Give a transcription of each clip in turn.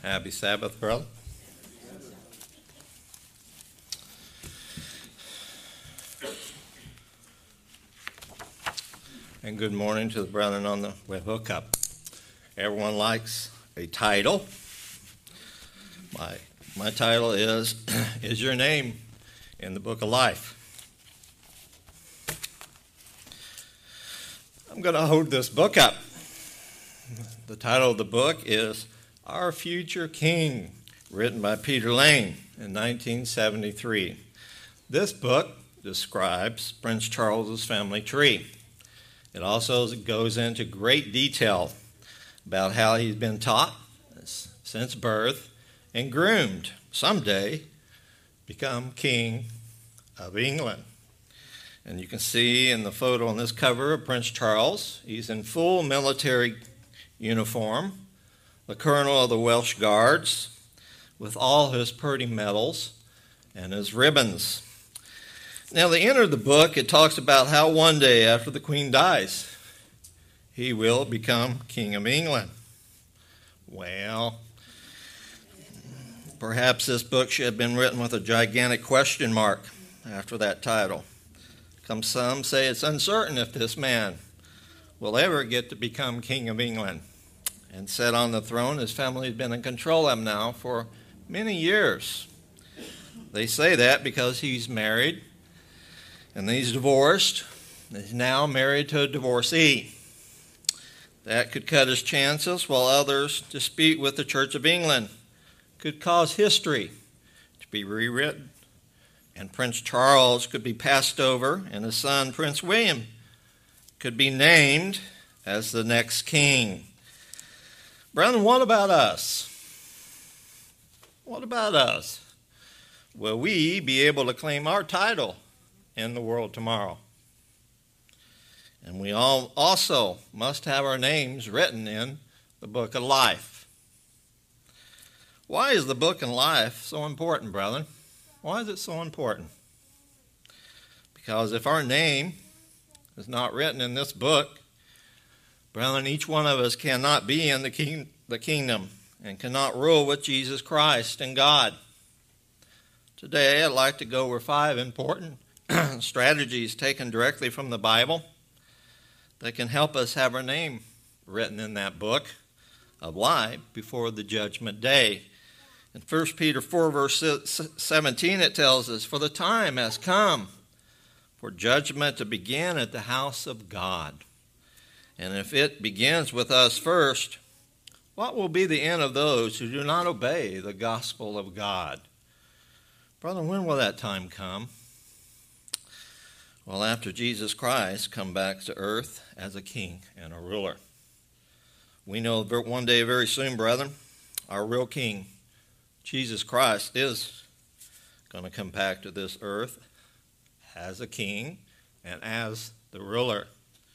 Happy Sabbath, brother. And good morning to the brethren on the web hookup. Everyone likes a title. My title is Your Name in the Book of Life? I'm going to hold this book up. The title of the book is Our Future King, written by Peter Lane in 1973. This book describes Prince Charles's family tree. It also goes into great detail about how he's been taught since birth and groomed someday become King of England. And you can see in the photo on this cover of Prince Charles, he's in full military uniform, the colonel of the Welsh Guards, with all his pretty medals and his ribbons. Now, at the end of the book, it talks about how one day after the Queen dies, he will become King of England. Well, perhaps this book should have been written with a gigantic question mark after that title. Some say it's uncertain if this man will ever get to become King of England and sit on the throne. His family has been in control of him now for many years. They say that because he's married and he's divorced. He's now married to a divorcee. That could cut his chances, while others dispute with the Church of England. Could cause history to be rewritten. And Prince Charles could be passed over, and his son, Prince William, could be named as the next king. Brethren, what about us? What about us? Will we be able to claim our title in the world tomorrow? And we all also must have our names written in the book of life. Why is the book of life so important, brethren? Why is it so important? Because if our name is not written in this book, brethren, each one of us cannot be in the kingdom and cannot rule with Jesus Christ and God. Today, I'd like to go over 5 important strategies taken directly from the Bible that can help us have our name written in that book of life before the judgment day. In 1 Peter 4, verse 17, it tells us, "For the time has come for judgment to begin at the house of God. And if it begins with us first, what will be the end of those who do not obey the gospel of God?" Brother, when will that time come? Well, after Jesus Christ come back to earth as a king and a ruler. We know one day very soon, brethren, our real king, Jesus Christ, is going to come back to this earth as a king and as the ruler.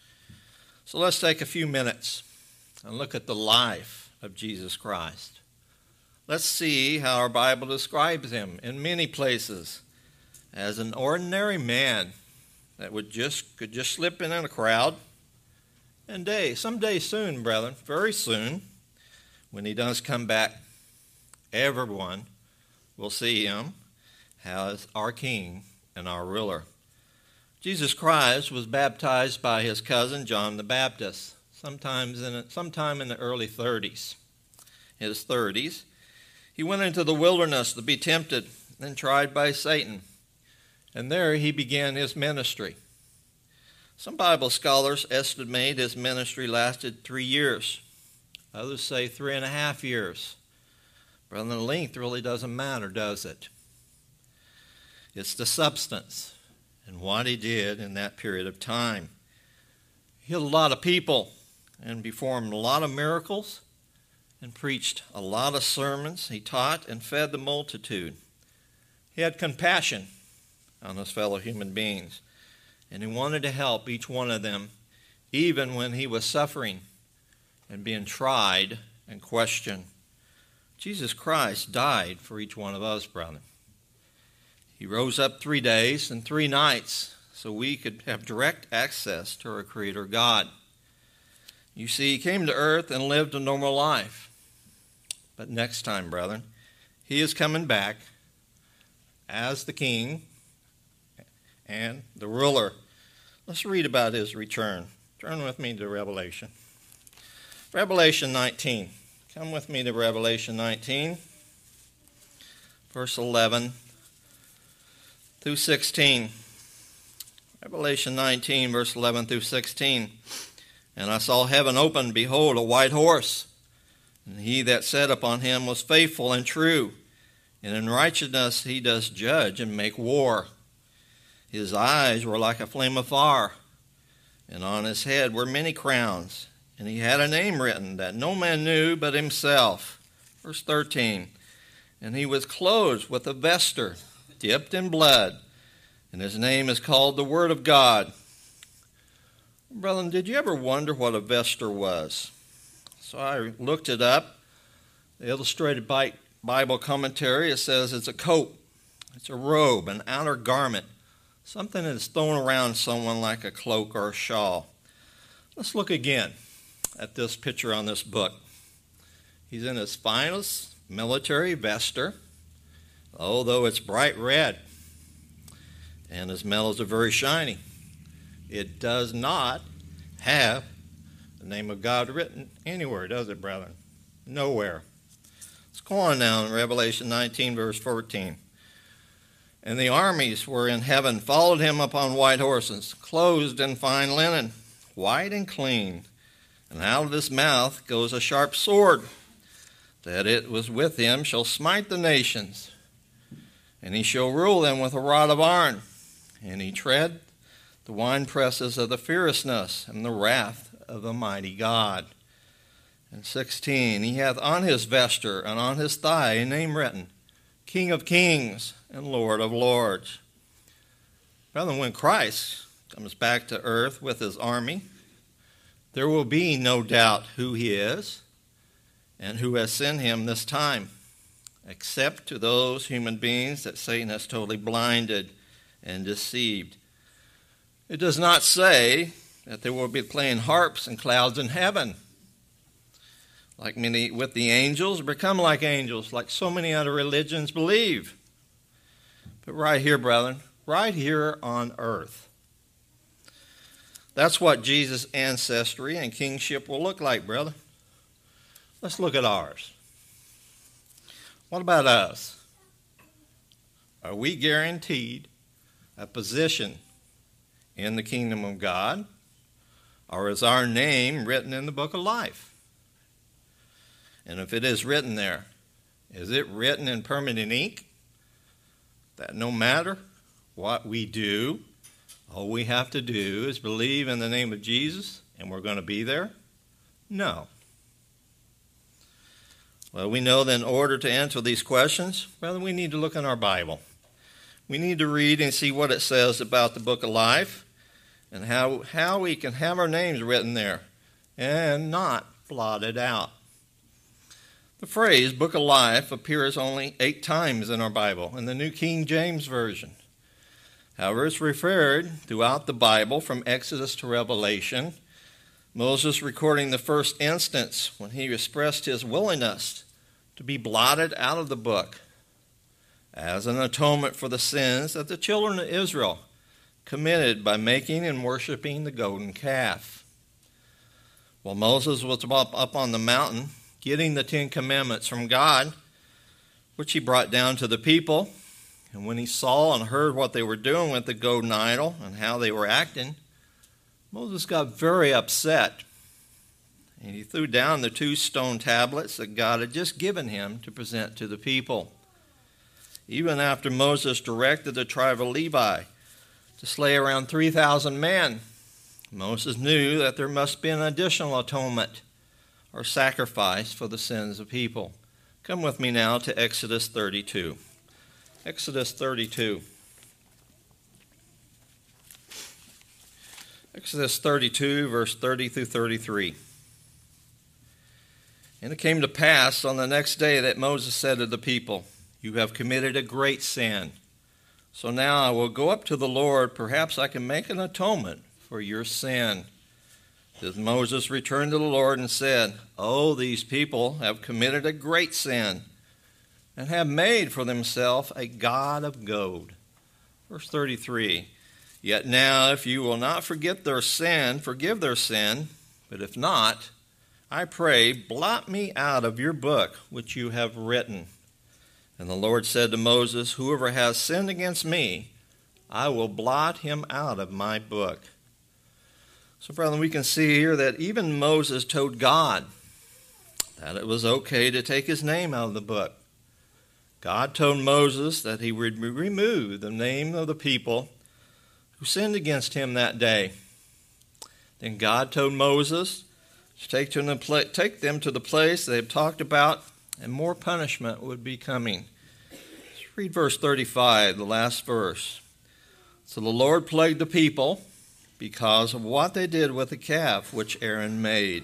So let's take a few minutes and look at the life of Jesus Christ. Let's see how our Bible describes him in many places as an ordinary man that could just slip in a crowd. And someday soon, brethren, very soon, when he does come back, everyone will see him as our king and our ruler. Jesus Christ was baptized by his cousin John the Baptist sometime in the early 30s. His 30s. He went into the wilderness to be tempted and tried by Satan. And there he began his ministry. Some Bible scholars estimate his ministry lasted 3 years. Others say 3.5 years. But the length really doesn't matter, does it? It's the substance and what he did in that period of time. He healed a lot of people and performed a lot of miracles and preached a lot of sermons. He taught and fed the multitude. He had compassion on his fellow human beings, and he wanted to help each one of them, even when he was suffering and being tried and questioned. Jesus Christ died for each one of us, brethren. He rose up 3 days and 3 nights so we could have direct access to our Creator God. You see, he came to earth and lived a normal life. But next time, brethren, he is coming back as the king and the ruler. Let's read about his return. Turn with me to Revelation. Revelation 19. Come with me to Revelation 19, verse 11 through 16. Revelation 19, verse 11 through 16. And I saw heaven open, behold, a white horse. And he that sat upon him was faithful and true. And in righteousness he does judge and make war. His eyes were like a flame of fire, and on his head were many crowns. And he had a name written that no man knew but himself. Verse 13. And he was clothed with a vesture dipped in blood, and his name is called the Word of God. Brethren, did you ever wonder what a vesture was? So I looked it up. The Illustrated Bible Commentary, it says it's a coat, it's a robe, an outer garment, something that's thrown around someone like a cloak or a shawl. Let's look again at this picture on this book. He's in his finest military vesture, although it's bright red, and his metals are very shiny. It does not have the name of God written anywhere, does it, brethren? Nowhere. Let's go on now in Revelation 19, verse 14. And the armies were in heaven followed him upon white horses, clothed in fine linen, white and clean. And out of his mouth goes a sharp sword, that it was with him shall smite the nations. And he shall rule them with a rod of iron. And he tread the winepresses of the fierceness and the wrath of the mighty God. And 16, he hath on his vesture and on his thigh a name written, King of Kings and Lord of Lords. Brethren, when Christ comes back to earth with his army, there will be no doubt who he is and who has sent him this time, except to those human beings that Satan has totally blinded and deceived. It does not say that they will be playing harps and clouds in heaven, like many with the angels, become like angels, like so many other religions believe. But right here, brethren, right here on earth. That's what Jesus' ancestry and kingship will look like, brother. Let's look at ours. What about us? Are we guaranteed a position in the kingdom of God, or is our name written in the book of life? And if it is written there, is it written in permanent ink that no matter what we do, all we have to do is believe in the name of Jesus and we're going to be there? No. Well, we know that in order to answer these questions, brother, we need to look in our Bible. We need to read and see what it says about the book of life and how we can have our names written there and not blotted out. The phrase book of life appears only 8 times in our Bible in the New King James Version. However, it's referred throughout the Bible from Exodus to Revelation. Moses recording the first instance when he expressed his willingness to be blotted out of the book as an atonement for the sins that the children of Israel committed by making and worshiping the golden calf. While Moses was up on the mountain getting the 10 Commandments from God, which he brought down to the people, and when he saw and heard what they were doing with the golden idol and how they were acting, Moses got very upset, and he threw down the 2 stone tablets that God had just given him to present to the people. Even after Moses directed the tribe of Levi to slay around 3,000 men, Moses knew that there must be an additional atonement or sacrifice for the sins of people. Come with me now to Exodus 32. Exodus 32. Exodus 32, verse 30 through 33. And it came to pass on the next day that Moses said to the people, You have committed a great sin. So now I will go up to the Lord. Perhaps I can make an atonement for your sin, Then Moses returned to the Lord and said, "Oh, these people have committed a great sin and have made for themselves a god of gold." Verse 33, "Yet now if you will not forgive their sin, but if not, I pray, blot me out of your book which you have written." And the Lord said to Moses, "Whoever has sinned against me, I will blot him out of my book." So, brethren, we can see here that even Moses told God that it was okay to take his name out of the book. God told Moses that he would remove the name of the people who sinned against him that day. Then God told Moses to take them to the place they have talked about, and more punishment would be coming. Let's read verse 35, the last verse. "So the Lord plagued the people because of what they did with the calf which Aaron made."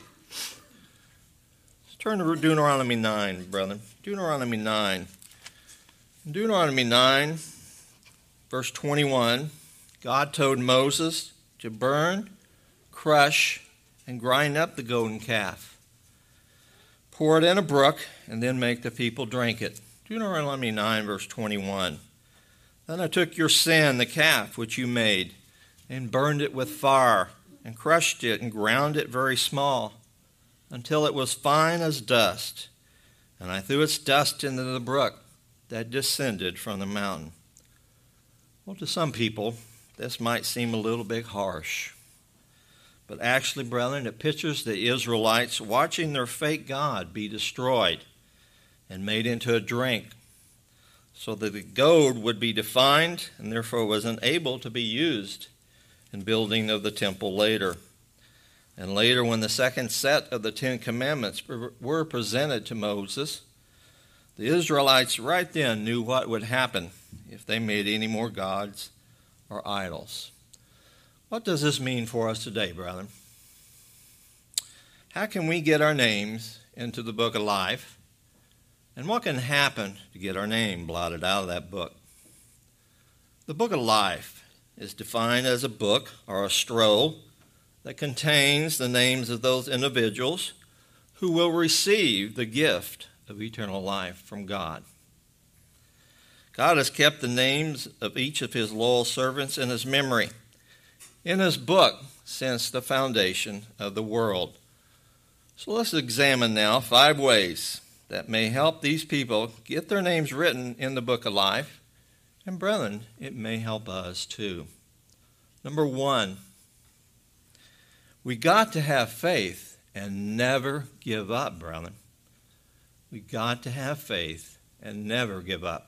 Let's turn to Deuteronomy 9, brethren. Deuteronomy 9. In Deuteronomy 9, verse 21, God told Moses to burn, crush, and grind up the golden calf. Pour it in a brook, and then make the people drink it. Deuteronomy 9, verse 21. "Then I took your sin, the calf which you made, and burned it with fire, and crushed it, and ground it very small, until it was fine as dust. And I threw its dust into the brook that descended from the mountain." Well, to some people, this might seem a little bit harsh. But actually, brethren, it pictures the Israelites watching their fake god be destroyed and made into a drink, so that the gold would be defined and therefore was unable to be used in building of the temple later. And later, when the second set of the Ten Commandments were presented to Moses, the Israelites right then knew what would happen if they made any more gods or idols. What does this mean for us today, brethren? How can we get our names into the book of life? And what can happen to get our name blotted out of that book? The book of life is defined as a book or a scroll that contains the names of those individuals who will receive the gift of eternal life from God. God has kept the names of each of his loyal servants in his memory, in his book, since the foundation of the world. So let's examine now 5 ways that may help these people get their names written in the book of life. And brethren, it may help us too. Number 1, we got to have faith and never give up, brethren. We got to have faith and never give up.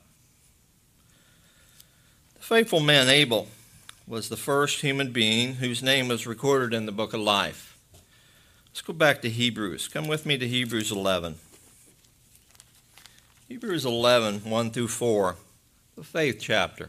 The faithful man Abel was the first human being whose name was recorded in the book of life. Let's go back to Hebrews. Come with me to Hebrews 11. Hebrews 11, 1 through 4, the faith chapter.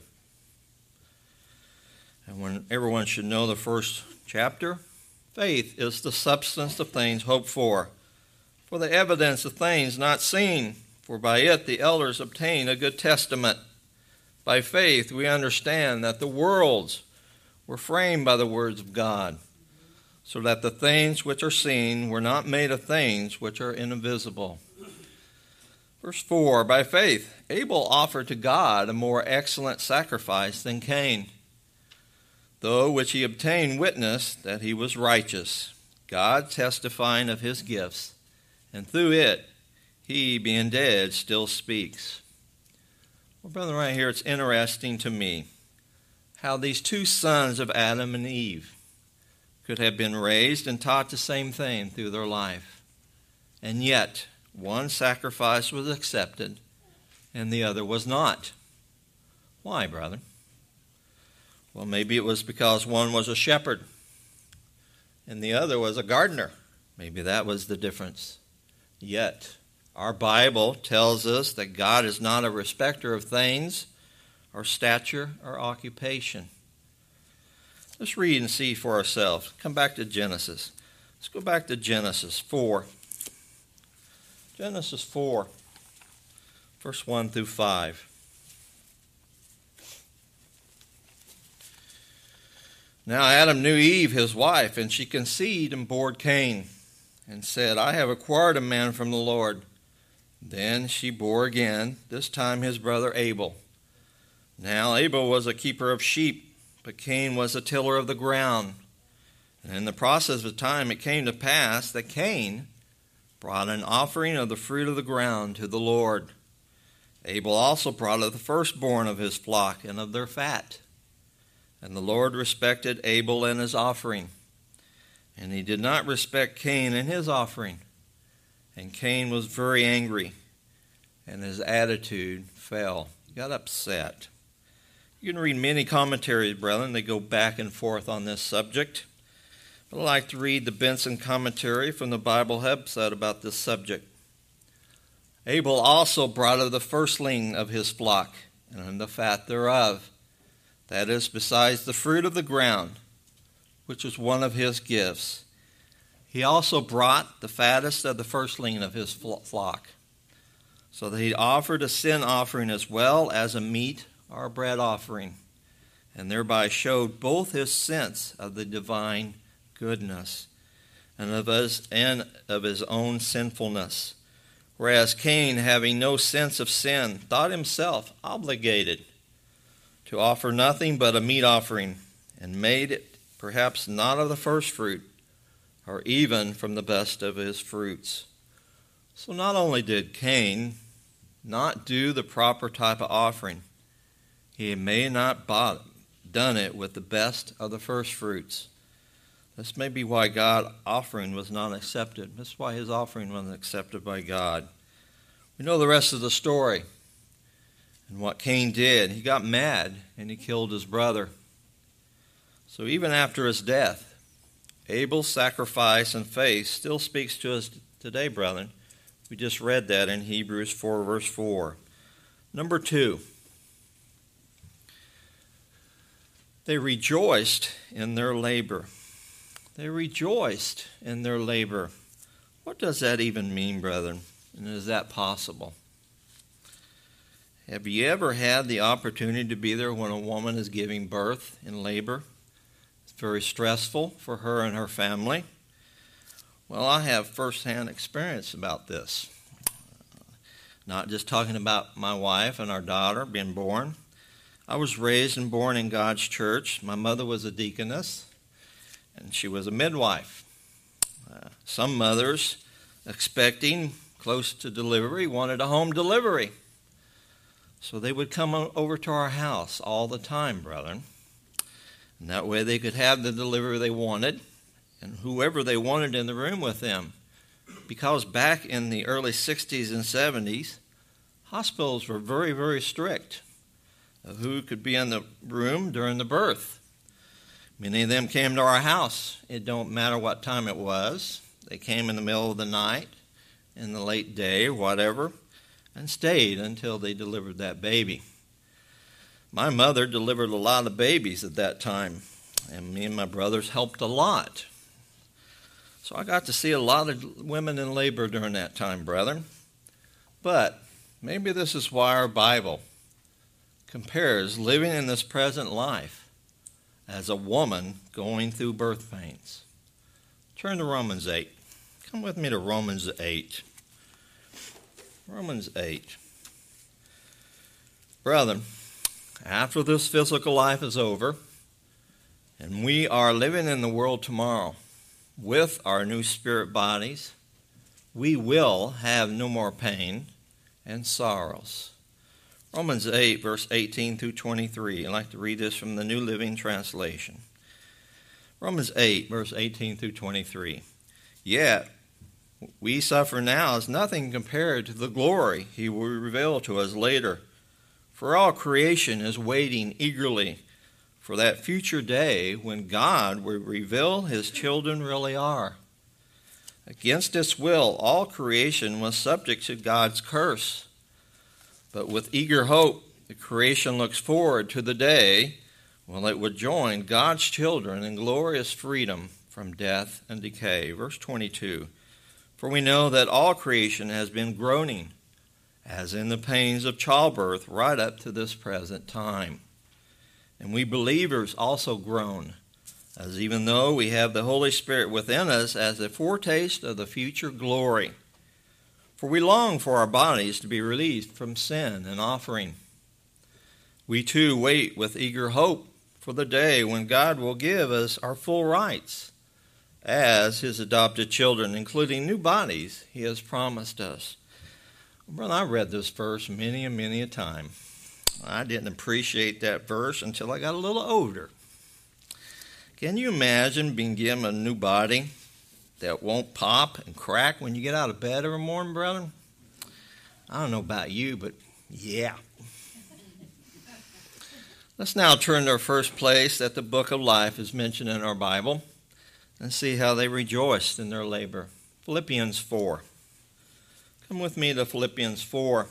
And when everyone should know the first chapter, faith is the substance of things hoped for the evidence of things not seen, for by it the elders obtained a good testament. By faith we understand that the worlds were framed by the words of God, so that the things which are seen were not made of things which are invisible. Verse 4, by faith Abel offered to God a more excellent sacrifice than Cain, though which he obtained witness that he was righteous, God testifying of his gifts, and through it he, being dead, still speaks. Well, brother, right here it's interesting to me how these 2 sons of Adam and Eve could have been raised and taught the same thing through their life. And yet, one sacrifice was accepted and the other was not. Why, brother? Well, maybe it was because one was a shepherd and the other was a gardener. Maybe that was the difference. Yet, our Bible tells us that God is not a respecter of things, or stature, or occupation. Let's read and see for ourselves. Come back to Genesis. Let's go back to Genesis 4. Genesis 4, verse 1 through 5. Now Adam knew Eve, his wife, and she conceived and bore Cain, and said, I have acquired a man from the Lord. Then she bore again, this time his brother Abel. Now Abel was a keeper of sheep, but Cain was a tiller of the ground. And in the process of time it came to pass that Cain brought an offering of the fruit of the ground to the Lord. Abel also brought of the firstborn of his flock and of their fat. And the Lord respected Abel and his offering, and he did not respect Cain and his offering. And Cain was very angry, and his attitude fell. He got upset. You can read many commentaries, brethren. They go back and forth on this subject. But I'd like to read the Benson commentary from the Bible website about this subject. Abel also brought of the firstling of his flock, and of the fat thereof, that is, besides the fruit of the ground, which was one of his gifts. He also brought the fattest of the firstling of his flock, so that he offered a sin offering as well as a meat or a bread offering, and thereby showed both his sense of the divine goodness and of his own sinfulness. Whereas Cain, having no sense of sin, thought himself obligated to offer nothing but a meat offering, and made it perhaps not of the first fruit, or even from the best of his fruits. So not only did Cain not do the proper type of offering, he may not done it with the best of the first fruits. This may be why God's offering was not accepted. This is why his offering wasn't accepted by God. We know the rest of the story. And what Cain did, he got mad and he killed his brother. So even after his death, Abel's sacrifice and faith still speaks to us today, brethren. We just read that in Hebrews 4, verse 4. Number 2, they rejoiced in their labor. They rejoiced in their labor. What does that even mean, brethren? And is that possible? Have you ever had the opportunity to be there when a woman is giving birth in labor? It's very stressful for her and her family. Well, I have firsthand experience about this. Not just talking about my wife and our daughter being born. I was raised and born in God's church. My mother was a deaconess, and she was a midwife. Some mothers, expecting close to delivery, wanted a home delivery. So they would come over to our house all the time, brethren. And that way they could have the delivery they wanted and whoever they wanted in the room with them. Because back in the early 60s and 70s, hospitals were very, very strict of who could be in the room during the birth. Many of them came to our house. It don't matter what time it was. They came in the middle of the night, in the late day, whatever, and stayed until they delivered that baby. My mother delivered a lot of babies at that time, and me and my brothers helped a lot. So I got to see a lot of women in labor during that time, brethren. But maybe this is why our Bible compares living in this present life as a woman going through birth pains. Turn to Romans 8. Come with me to Romans 8. Romans 8. Brethren, after this physical life is over, and we are living in the world tomorrow with our new spirit bodies, we will have no more pain and sorrows. Romans 8, verse 18 through 23. I'd like to read this from the New Living Translation. Romans 8, verse 18 through 23. Yet we suffer now as nothing compared to the glory he will reveal to us later. For all creation is waiting eagerly for that future day when God will reveal his children really are. Against its will, all creation was subject to God's curse. But with eager hope, the creation looks forward to the day when it would join God's children in glorious freedom from death and decay. Verse 22. For we know that all creation has been groaning, as in the pains of childbirth, right up to this present time. And we believers also groan, as even though we have the Holy Spirit within us as a foretaste of the future glory. For we long for our bodies to be released from sin and offering. We too wait with eager hope for the day when God will give us our full rights as his adopted children, including new bodies he has promised us. Brother, I read this verse many and many a time. I didn't appreciate that verse until I got a little older. Can you imagine being given a new body that won't pop and crack when you get out of bed every morning, brother? I don't know about you, but yeah. Let's now turn to our first place that the book of life is mentioned in our Bible and see how they rejoiced in their labor. Philippians 4. Come with me to Philippians 4.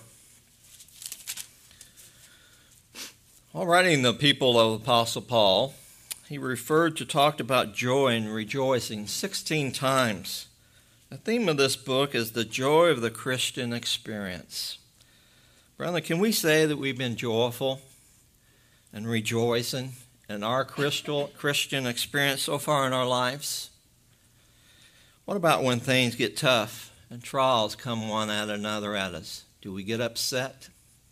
While writing the people of Apostle Paul, he talked about joy and rejoicing 16 times. The theme of this book is the joy of the Christian experience. Brother, can we say that we've been joyful and rejoicing in our Christian experience so far in our lives? What about when things get tough and trials come one at another at us? Do we get upset?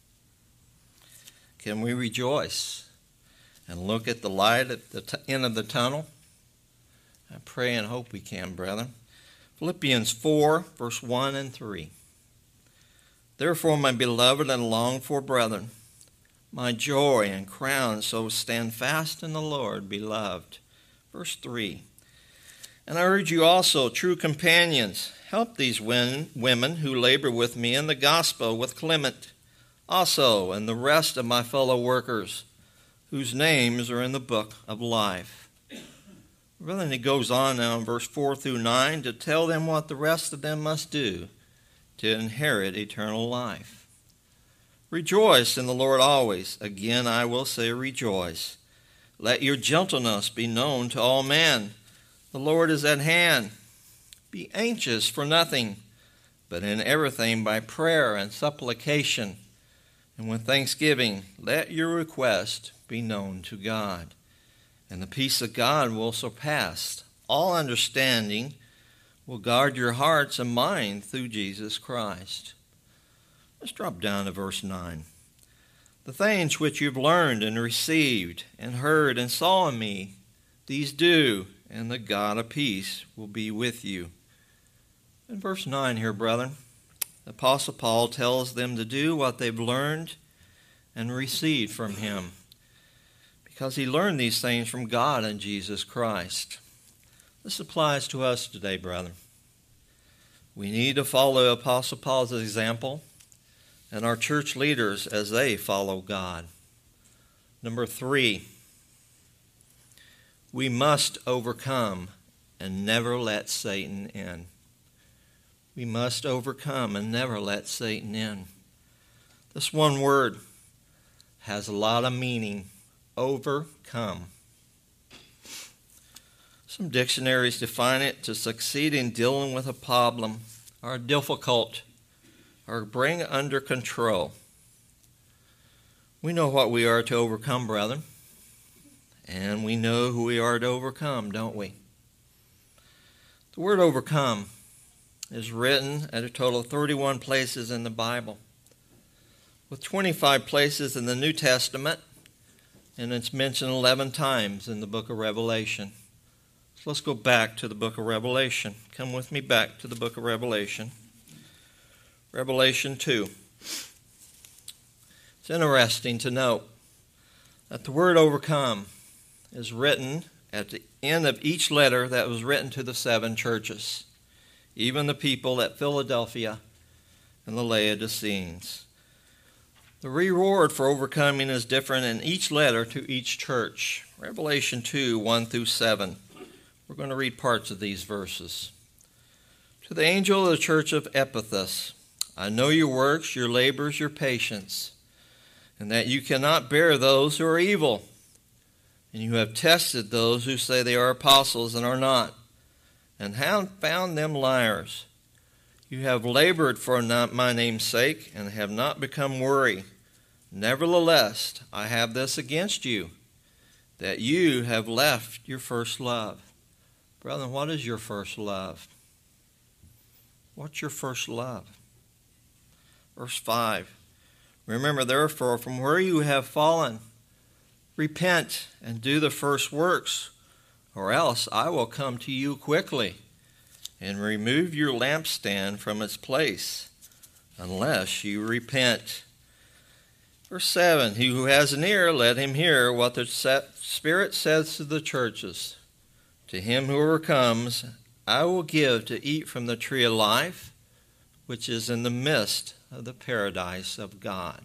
Can we rejoice and look at the light at the end of the tunnel? I pray and hope we can, brethren. Philippians 4, verse 1 and 3. Therefore, my beloved and longed for brethren, my joy and crown, so stand fast in the Lord, beloved. Verse 3. And I urge you also, true companions, help these women who labor with me in the gospel with Clement, also, and the rest of my fellow workers, whose names are in the book of life. Then he goes on now in verse 4 through 9 to tell them what the rest of them must do to inherit eternal life. Rejoice in the Lord always. Again, I will say rejoice. Let your gentleness be known to all men. The Lord is at hand. Be anxious for nothing, but in everything by prayer and supplication, and with thanksgiving, let your request be known to God. And the peace of God will surpass all understanding, will guard your hearts and minds through Jesus Christ. Let's drop down to verse 9. The things which you've learned and received and heard and saw in me, these do, and the God of peace will be with you. In verse 9 here, brethren, the Apostle Paul tells them to do what they've learned and received from him, because he learned these things from God and Jesus Christ. This applies to us today, brethren. We need to follow Apostle Paul's example and our church leaders as they follow God. Number 3, we must overcome and never let Satan in. We must overcome and never let Satan in. This one word has a lot of meaning. Overcome. Some dictionaries define it to succeed in dealing with a problem or difficult or bring under control. We know what we are to overcome, brethren, and we know who we are to overcome, don't we? The word overcome is written at a total of 31 places in the Bible, with 25 places in the New Testament, and it's mentioned 11 times in the book of Revelation. So let's go back to the book of Revelation. Come with me back to the book of Revelation. Revelation 2. It's interesting to note that the word overcome is written at the end of each letter that was written to the 7 churches, even the people at Philadelphia and the Laodiceans. The reward for overcoming is different in each letter to each church. Revelation 2, 1 through 7. We're going to read parts of these verses. To the angel of the church of Ephesus, I know your works, your labors, your patience, and that you cannot bear those who are evil. And you have tested those who say they are apostles and are not, and have found them liars. You have labored for my name's sake and have not become weary. Nevertheless, I have this against you, that you have left your first love. Brethren, what is your first love? What's your first love? Verse 5. Remember, therefore, from where you have fallen, repent and do the first works, or else I will come to you quickly and remove your lampstand from its place, unless you repent. Verse 7, he who has an ear, let him hear what the Spirit says to the churches. To him who overcomes, I will give to eat from the tree of life, which is in the midst of the paradise of God.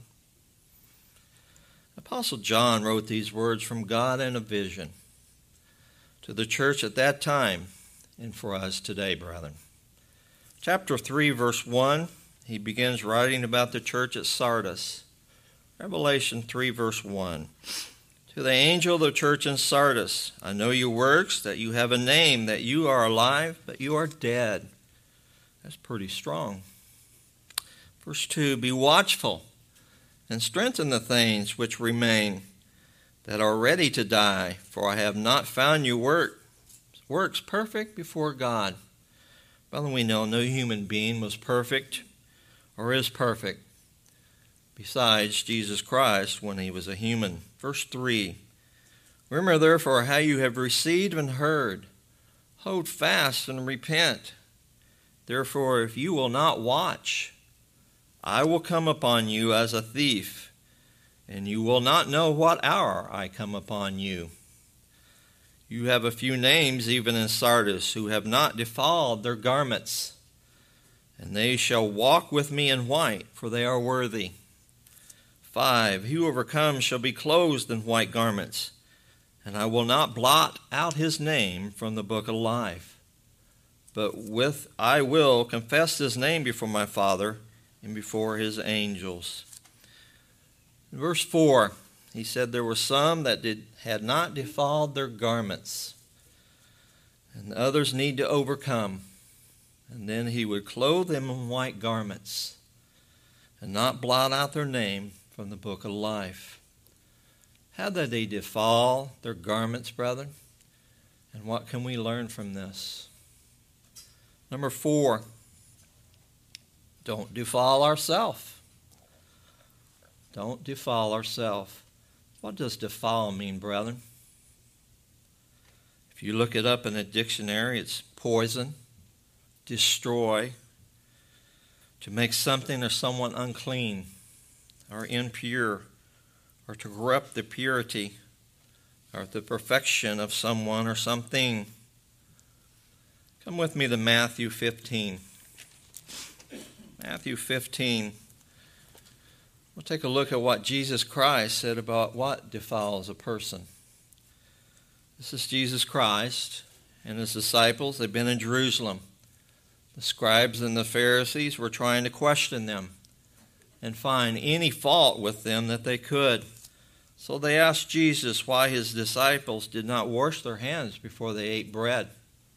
Apostle John wrote these words from God in a vision to the church at that time and for us today, brethren. Chapter 3, verse 1, he begins writing about the church at Sardis. Revelation 3, verse 1. To the angel of the church in Sardis, I know your works, that you have a name, that you are alive, but you are dead. That's pretty strong. Verse 2, be watchful and strengthen the things which remain that are ready to die, for I have not found your works perfect before God. Brother, we know no human being was perfect or is perfect besides Jesus Christ when he was a human. Verse 3, remember therefore how you have received and heard. Hold fast and repent. Therefore, if you will not watch, I will come upon you as a thief, and you will not know what hour I come upon you. You have a few names even in Sardis who have not defiled their garments, and they shall walk with me in white, for they are worthy. 5, he who overcomes shall be clothed in white garments, and I will not blot out his name from the book of life. But I will confess his name before my Father and before his angels. In verse 4, he said there were some that had not defiled their garments, and others need to overcome. And then he would clothe them in white garments and not blot out their name from the book of life. How did they defile their garments, brethren? And what can we learn from this? Number 4, don't defile ourselves. Don't defile ourselves. What does defile mean, brethren? If you look it up in a dictionary, it's poison, destroy, to make something or someone unclean or impure, or to corrupt the purity or the perfection of someone or something. Come with me to Matthew 15. Matthew 15. We'll take a look at what Jesus Christ said about what defiles a person. This is Jesus Christ and his disciples. They've been in Jerusalem. The scribes and the Pharisees were trying to question them and find any fault with them that they could. So they asked Jesus why his disciples did not wash their hands before they ate bread.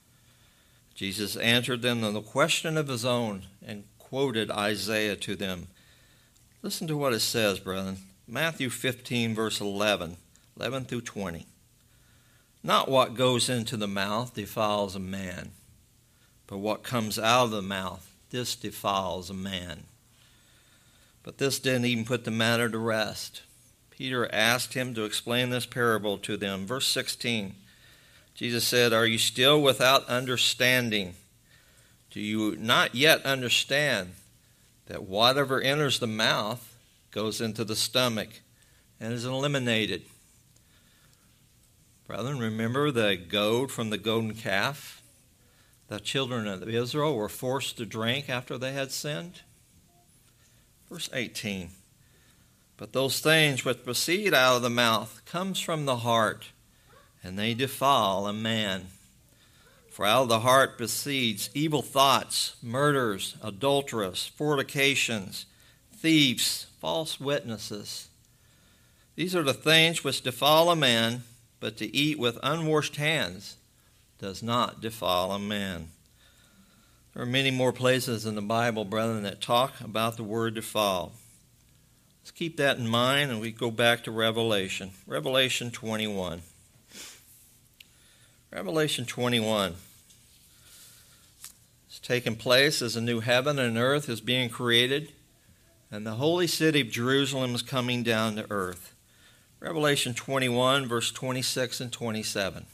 Jesus answered them on the question of his own and quoted Isaiah to them. Listen to what it says, brethren. Matthew 15, verse 11 through 20. Not what goes into the mouth defiles a man, but what comes out of the mouth, this defiles a man. But this didn't even put the matter to rest. Peter asked him to explain this parable to them. Verse 16, Jesus said, are you still without understanding? Do you not yet understand that whatever enters the mouth goes into the stomach and is eliminated? Brethren, remember the goad from the golden calf? The children of Israel were forced to drink after they had sinned. Verse 18, but those things which proceed out of the mouth comes from the heart, and they defile a man. For out of the heart proceeds evil thoughts, murders, adulterers, fornications, thieves, false witnesses. These are the things which defile a man, but to eat with unwashed hands does not defile a man. There are many more places in the Bible, brethren, that talk about the word defile. Let's keep that in mind, and we go back to Revelation. Revelation 21. Revelation 21. It's taking place as a new heaven and earth is being created, and the holy city of Jerusalem is coming down to earth. Revelation 21, verse 26 and 27.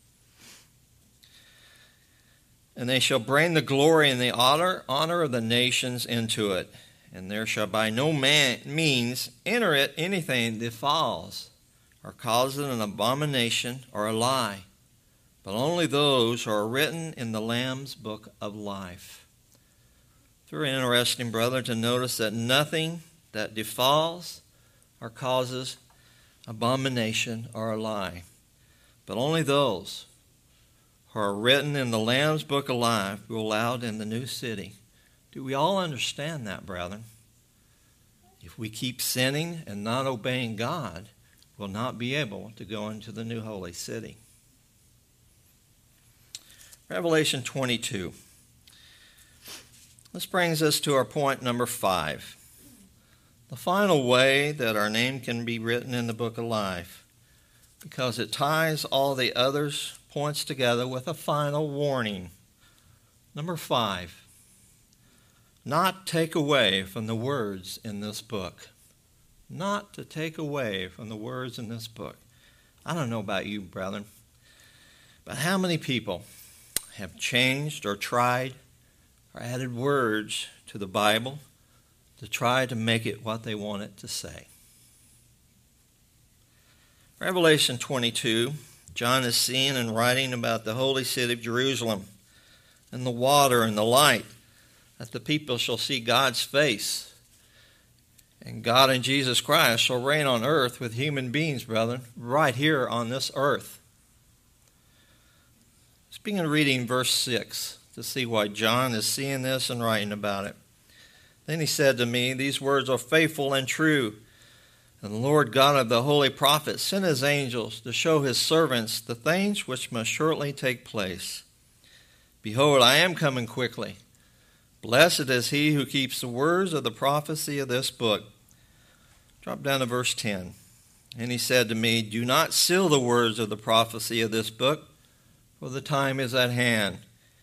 And they shall bring the glory and the honor of the nations into it, and there shall by no means enter it anything that defiles, or causes an abomination or a lie, but only those who are written in the Lamb's book of life. It's very interesting, brother, to notice that nothing that defiles or causes abomination or a lie, but only those who are written in the Lamb's book of life go allowed in the new city. Do we all understand that, brethren? If we keep sinning and not obeying God, we'll not be able to go into the new holy city. Revelation 22. This brings us to our point number 5. The final way that our name can be written in the book of life, because it ties all the others points together with a final warning. Number 5, not take away from the words in this book. Not to take away from the words in this book. I don't know about you, brethren, but how many people have changed or tried or added words to the Bible to try to make it what they want it to say? Revelation 22, John is seeing and writing about the holy city of Jerusalem and the water and the light, that the people shall see God's face. And God and Jesus Christ shall reign on earth with human beings, brethren, right here on this earth. Let's begin reading verse 6 to see why John is seeing this and writing about it. Then he said to me, these words are faithful and true. And the Lord God of the holy prophets sent his angels to show his servants the things which must shortly take place. Behold, I am coming quickly. Blessed is he who keeps the words of the prophecy of this book. Drop down to verse 10. And he said to me, do not seal the words of the prophecy of this book, for the time is at hand.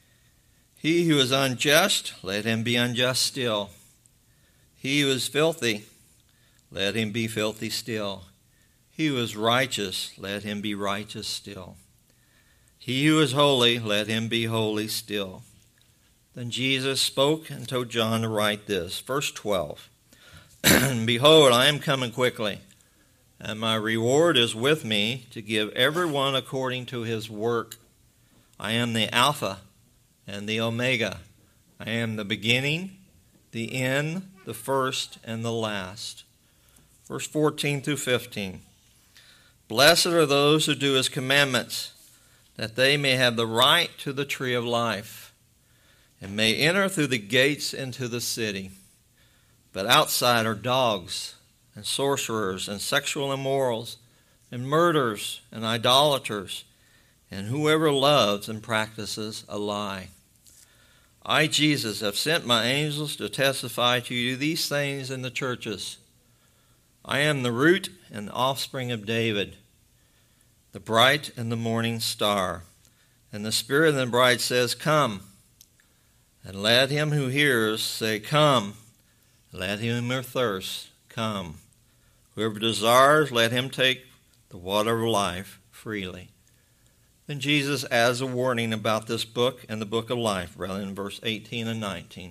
He who is unjust, let him be unjust still. He who is filthy, let him be filthy still. He who is righteous, let him be righteous still. He who is holy, let him be holy still. Then Jesus spoke and told John to write this. Verse 12. Behold, I am coming quickly, and my reward is with me to give everyone according to his work. I am the Alpha and the Omega. I am the beginning, the end, the first, and the last. Verse 14 through 15. Blessed are those who do his commandments, that they may have the right to the tree of life, and may enter through the gates into the city. But outside are dogs, and sorcerers, and sexual immorals, and murderers, and idolaters, and whoever loves and practices a lie. I, Jesus, have sent my angels to testify to you these things in the churches. I am the root and the offspring of David, the bright and the morning star. And the Spirit of the bride says, come. And let him who hears say, come. Let him who thirsts come. Whoever desires, let him take the water of life freely. Then Jesus adds a warning about this book and the book of life, rather in verse 18 and 19.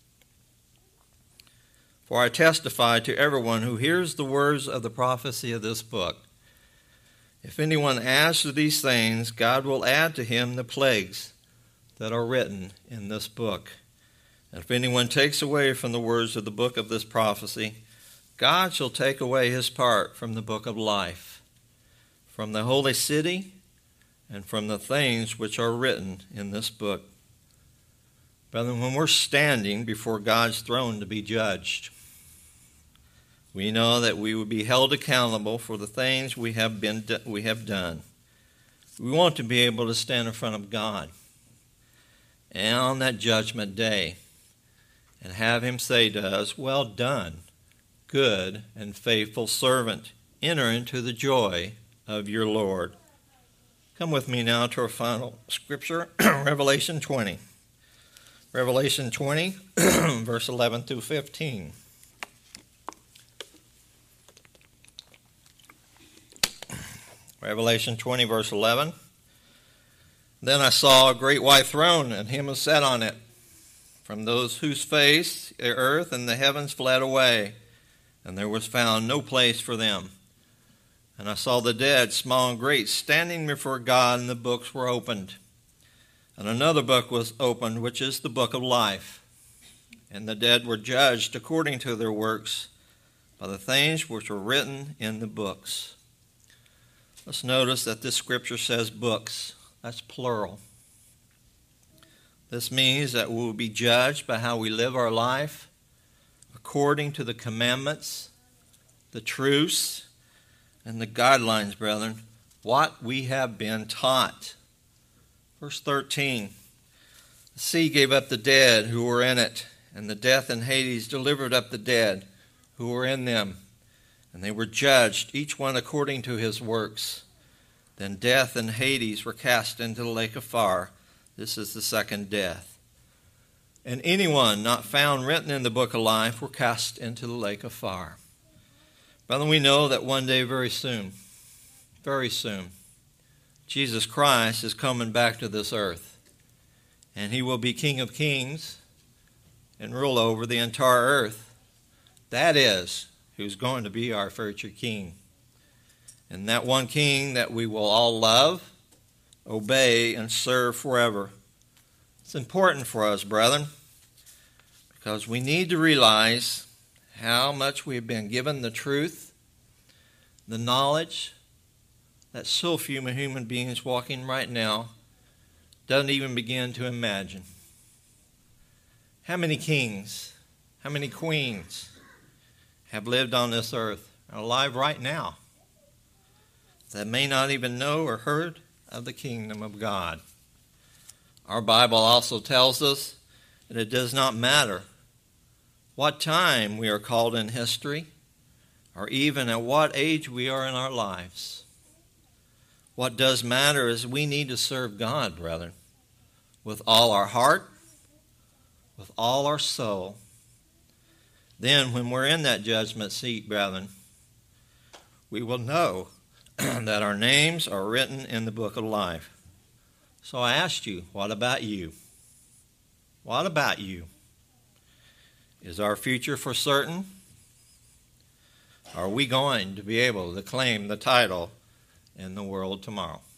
For I testify to everyone who hears the words of the prophecy of this book. If anyone adds to these things, God will add to him the plagues that are written in this book. And if anyone takes away from the words of the book of this prophecy, God shall take away his part from the book of life, from the holy city, and from the things which are written in this book. Brethren, when we're standing before God's throne to be judged, we know that we will be held accountable for the things we have done. We want to be able to stand in front of God and on that judgment day and have him say to us, well done, good and faithful servant. Enter into the joy of your Lord. Come with me now to our final scripture, Revelation 20. Revelation 20, verse 11 through 15. Revelation 20, verse 11. Then I saw a great white throne, and him who sat on it. From those whose face the earth and the heavens fled away, and there was found no place for them. And I saw the dead, small and great, standing before God, and the books were opened. And another book was opened, which is the book of life. And the dead were judged according to their works by the things which were written in the books. Let's notice that this scripture says books. That's plural. This means that we will be judged by how we live our life according to the commandments, the truths, and the guidelines, brethren, what we have been taught. Verse 13, the sea gave up the dead who were in it, and the death and Hades delivered up the dead who were in them, and they were judged, each one according to his works. Then death and Hades were cast into the lake of fire. This is the second death. And anyone not found written in the book of life were cast into the lake of fire. Brother, we know that one day very soon, Jesus Christ is coming back to this earth. And he will be King of Kings and rule over the entire earth. That is who's going to be our future king. And that one king that we will all love, obey, and serve forever. It's important for us, brethren, because we need to realize how much we've been given the truth, the knowledge that so few human beings walking right now doesn't even begin to imagine. How many kings, how many queens have lived on this earth, are alive right now, that may not even know or heard of the kingdom of God? Our Bible also tells us that it does not matter what time we are called in history, or even at what age we are in our lives. What does matter is we need to serve God, brethren, with all our heart, with all our soul. Then when we're in that judgment seat, brethren, we will know that our names are written in the book of life. So I asked you, what about you? What about you? Is our future for certain? Are we going to be able to claim the title in the world tomorrow?